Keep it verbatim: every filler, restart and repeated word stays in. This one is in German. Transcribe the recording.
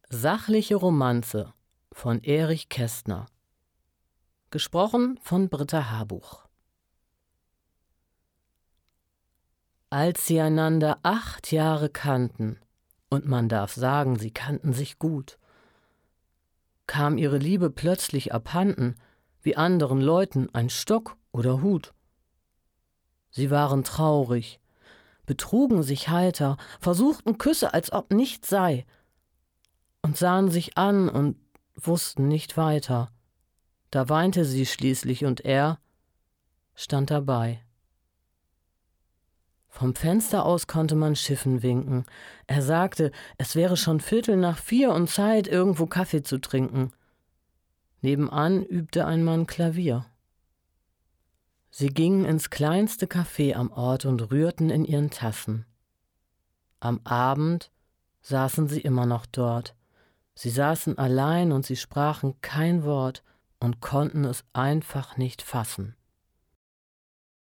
Sachliche Romanze von Erich Kästner. Gesprochen von Britta Habuch. Als sie einander acht Jahre kannten, und man darf sagen, sie kannten sich gut, kam ihre Liebe plötzlich abhanden, wie anderen Leuten ein Stock oder Hut. Sie waren traurig, betrugen sich heiter, versuchten Küsse, als ob nichts sei, und sahen sich an und wussten nicht weiter. Da weinte sie schließlich und er stand dabei. Vom Fenster aus konnte man Schiffen winken. Er sagte, es wäre schon Viertel nach vier und Zeit, irgendwo Kaffee zu trinken. Nebenan übte ein Mann Klavier. Sie gingen ins kleinste Café am Ort und rührten in ihren Tassen. Am Abend saßen sie immer noch dort. Sie saßen allein und sie sprachen kein Wort und konnten es einfach nicht fassen.